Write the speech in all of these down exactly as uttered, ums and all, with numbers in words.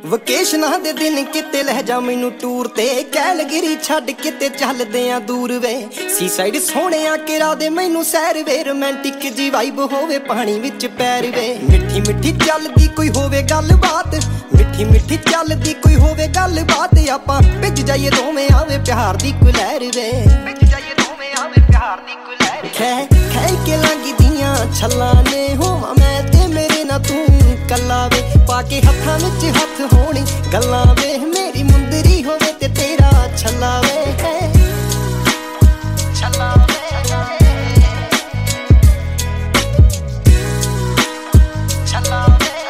ਵਕੇਸ਼ਨਾਂ ਦੇ ਦਿਨ ਕਿਤੇ ਲੈ ਜਾ ਮੈਨੂੰ ਟੂਰ ਤੇ, ਕੈਲਗਰੀ ਛੱਡ ਕਿਤੇ ਚੱਲਦੇ ਆ ਦੂਰ ਵੇ। ਸੀ ਸਾਈਡ ਸੋਹਣਿਆ ਕਿਰਾ ਦੇ ਮੈਨੂੰ ਸੈਰ ਵੇ, ਰੋਮਾਂਟਿਕ ਜੀ ਵਾਈਬ ਹੋਵੇ ਪਾਣੀ ਵਿੱਚ ਪੈਰ ਵੇ। ਮਿੱਠੀ ਮਿੱਠੀ ਚੱਲਦੀ ਕੋਈ ਹੋਵੇ ਗੱਲਬਾਤ, ਮਿੱਠੀ ਮਿੱਠੀ ਚੱਲਦੀ ਕੋਈ ਹੋਵੇ ਗੱਲਬਾਤ, ਆਪਾਂ ਭਿੱਜ ਜਾਈਏ ਦੋਵੇਂ ਆਵੇ ਪਿਆਰ ਦੀ ਕੋਈ ਲਹਿਰ ਵੇ। ਭਿੱਜ ਜਾਈਏ ਦੋਵੇਂ ਆਵੇ ਪਿਆਰ ਦੀ ਕੋਈ ਲਹਿਰ। ਖੈ ਖੈ ਕੇ ਲੰਘਦੀਆਂ ਛੱਲਾਂ ਨੇ ਹੋਵਾਂ ਮੈਂ ਤੇ ਮੇਰੇ ਨਾਲ ਤੂੰ ਕੱਲਾ ਵੇ, ਪਾ ਕੇ ਹੱਥਾਂ ਵਿੱਚ ਹੱਥ ਹੋਣੀ ਗੱਲਾਂ ਵੇ, ਮੇਰੀ ਮੁੰਦਰੀ ਹੋਵੇ ਤੇ ਤੇਰਾ ਛੱਲਾ ਵੇ। ਛੱਲਾ ਵੇ ਛੱਲਾ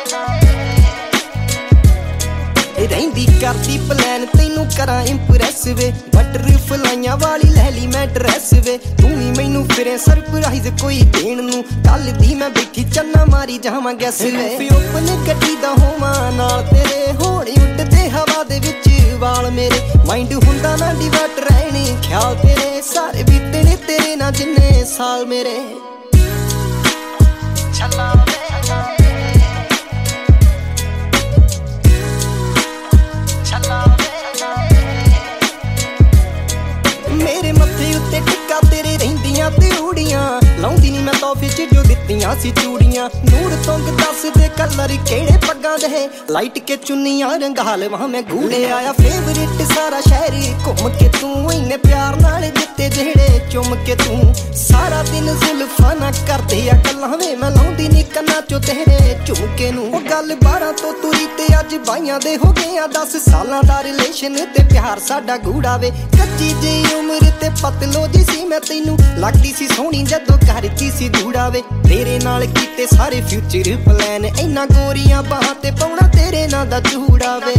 ਵੇ ਰਹਿੰਦੀ ਕਰਦੀ ਪਲਾਨ ਤੈਨੂੰ ਕਰਾਂ ਇੰਪ੍ਰੈਸ ਵੇ, ਬਟਰਫਲਾਈਆਂ ਵਾਲੀ ਲੈ ਲਈ ਮੈਂ ਡਰੈਸ ਵੇ। ਤੂੰ ਵੀ ਮੈਨੂੰ ਫਿਰੇ ਸਰਪ੍ਰਾਈਜ਼ ਕੋਈ ਦੇਣ ਨੂੰ, ਕੱਲ ਦੀ ਮੈਂ ਬੈਠੀ ਚੰਨਾ ਮਾਰੀ ਜਾਵਾਂ ਗੈਸ ਵੇ। ਓਪਨ ਗੱਡੀ ਦਾ ਹੋਵਾਂ ਨਾਲ ਤੇਰੇ, ਹੋਣੀ ਉੱਡਦੇ ਹਵਾ ਦੇ ਵਿੱਚ ਵਾਲ ਮੇਰੇ, ਮਾਈਂਡ ਹੁੰਦਾ ਨਾ ਡਿਵਰਟ ਰਹਿਣੀ ਖਿਆਲ ਤੇਰੇ, ਸਾਰੇ ਬੀਤੇ ਨੇ ਤੇਰੇ ਨਾਲ ਜਿੰਨੇ ਸਾਲ ਮੇਰੇ। ਛੱਲਾ ਮੇਰੇ ਮੱਥੇ ਉੱਤੇ ਟਿੱਕਾ ਤੇਰੇ ਰਹਿੰਦੀਆਂ ਤੇ ਊੜੀਆਂ, ਲਾਉਂਦੀ ਨੀ ਮੈਂ ਤੋਹਫੇ ਚ ਜੋ ਦਿੱਤੀਆਂ ਸੀ ਚੂੜੀਆਂ। ਨੂਰ ਤੁੰਗ ਦੱਸ ਦੇ ਕਲਰ ਕਿਹੜੇ ਪੱਗਾਂ ਦੇ, ਲਾਈਟ ਕੇ ਚੁੰਨੀਆਂ ਰੰਗਾ ਲਵਾਂ ਮੈਂ ਗੂੜੇ ਆਇਆ ਫੇਵਰਿਟ ਸਾਰਾ ਸ਼ਹਿਰ ਘੁੰਮ ਕੇ ਤੂੰ, ਇੰਨੇ ਪਿਆਰ ਨਾਲ ਦਿੱਤੇ ਜਿਹੜੇ ਚੁੰਮ ਕੇ ਤੂੰ। ਸਾਰਾ ਦਿਨ ਜ਼ੁਲਫਾਂ ਨਾ ਕਰਦੇ ਆ ਗੱਲਾਂ ਵੇ, ਮੈਂ ਲਾਉਂਦੀ ਨੀ ਕੰਨਾਂ ਚੋਂ ਤੇਰੇ ਝੁਮਕੇ ਨੂੰ। ਉਹ ਗੱਲ ਬਾਰਾਂ ਤੋਂ ਤੁਰੀ ਤੇ ਅੱਜ ਬਾਈਆਂ ਦੇ ਹੋ ਗਏ ਆ ਦਸ ਸਾਲਾਂ ਦਾ ਰਿਲੇਸ਼ਨ ਤੇ ਪਿਆਰ ਸਾਡਾ ਗੂੜਾ ਵੇ। ਕੱਚੀ ਜਿਹੀ ਉਮਰ ਤੇ ਪਤਲੋ ਜੀ ਸੀ ਮੈਂ ਤੈਨੂੰ, ਲੱਗਦੀ ਸੀ ਸੋਹਣੀ ਜਦੋਂ ਕਰਦੀ ਸੀ ਗੂੜਾ ਵੇ। ਤੇਰੇ ਨਾਲ ਕੀਤੇ ਸਾਰੇ ਫਿਊਚਰ ਪਲਾਨ, ਇੰਨਾ ਗੋਰੀਆਂ ਬਾਹਾਂ ਤੇ ਪਾਉਣਾ ਤੇਰੇ ਨਾਂ ਦਾ ਜੂੜਾ ਵੇ।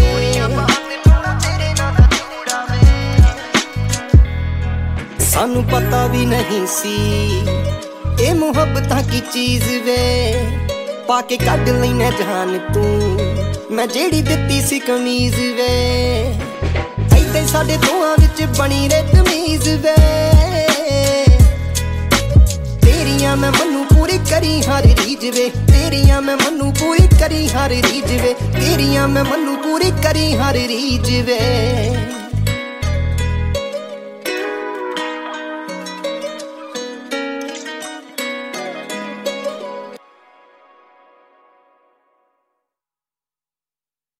ਸਾਨੂੰ ਪਤਾ ਵੀ ਨਹੀਂ ਸੀ ਇਹ ਮੁਹੱਬਤਾਂ ਕੀ ਚੀਜ਼ ਵੇ, ਪਾ ਕੇ ਕੱਢ ਲੈਨੇ ਜਹਾਨ ਤੂੰ ਮੈਂ ਜਿਹੜੀ ਦਿੱਤੀ ਸੀ ਕਮੀਜ਼ ਵੇ। ਏਦਾਂ ਸਾਡੇ ਦੋਹਾਂ ਵਿੱਚ ਬਣੀ ਰੇ ਤਮੀਜ਼ ਵੇ, ਤੇਰੀਆਂ ਮੈਂ ਮਨੂੰ ਪੂਰੀ ਕਰੀ ਹਰ ਰੀਝ ਵੇ, ਤੇਰੀਆਂ ਮੈਂ ਮਨੂੰ ਪੂਰੀ ਕਰੀ ਹਰ ਰੀਝ ਵੇ, ਤੇਰੀਆਂ ਮੈਂ ਮਨੂੰ ਪੂਰੀ ਕਰੀ ਹਰ ਰੀਝ ਵੇ।